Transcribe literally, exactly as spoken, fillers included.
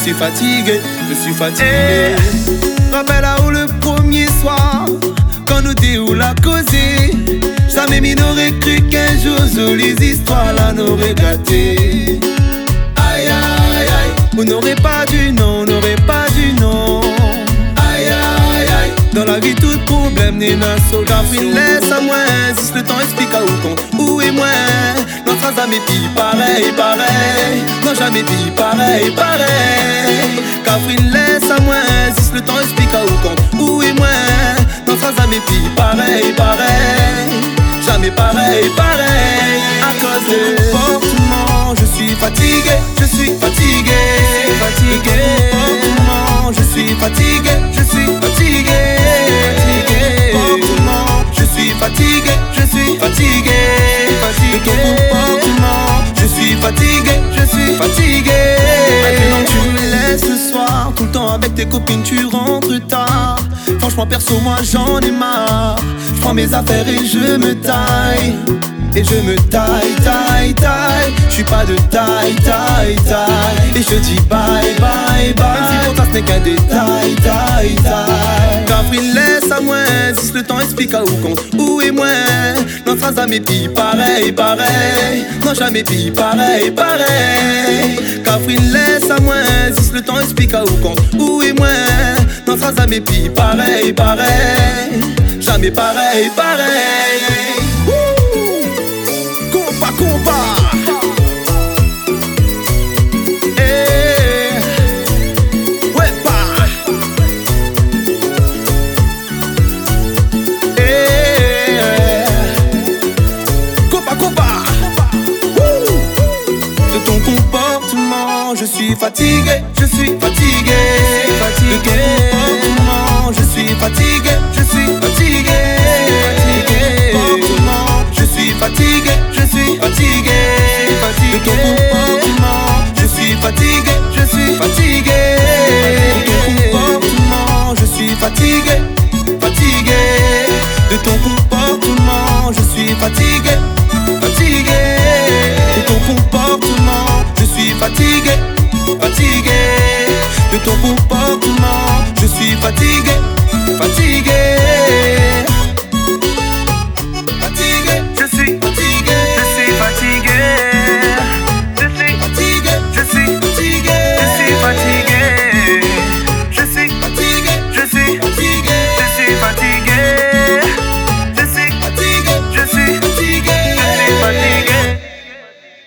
suis fatigué, je suis fatigué. Rappelle à où le premier soir, quand nous deux la causé. Jamais m'y n'aurait cru qu'un jour, les histoires là n'auraient gâté. Aïe aïe aïe, on n'aurait pas dû, non, on n'aurait pas dû, non. Aïe aïe aïe, dans la vie tout problème n'est n'a soldat. Laisse à moi, si le temps explique à où compte, où est moi. Notre jamais pis pareil, pareil. Non jamais pis pareil, pareil. Catherine laisse à moi, si le temps explique à où compte, où est moi. Notre jamais pis pareil, pareil. Jamais pareil, pareil. À cause de comportement, je suis fatigué, je suis fatigué. Fatigué, comportement, je suis fatigué, je suis fatigué. Fatigué, comportement, je suis fatigué, je suis fatigué. Fatigué, comportement, je suis fatigué, je suis fatigué. Maintenant tu me laisses le soir, tout le temps avec tes copines tu rentres tard. Franchement perso moi j'en ai marre. Je prends mes affaires et je me taille. Et je me taille, taille, taille. Je suis pas de taille, taille, taille. Et je dis bye, bye, bye. Même si pour toi ce n'est qu'un détail, taille, taille. Catherine laisse à moi, si le temps explique à où compte, où est moi. Non sans jamais pis pareil, pareil. Non jamais pis pareil, pareil. Catherine laisse à moi, si le temps explique à où compte, où est moi. Non sans jamais pis pareil, pareil. Jamais pareil, pareil. Compa, compa. Eh, ouais, pas. Eh, compa, compa. De ton comportement, je suis fatigué, je suis fatigué. De ton comportement, je suis fatigué, je suis fatigué. Je suis fatigué, je suis fatigué. De ton comportement, je suis fatigué, je suis fatigué. De ton comportement, je suis fatigué, fatigué. De ton comportement, je suis fatigué, fatigué. De ton comportement, je suis fatigué.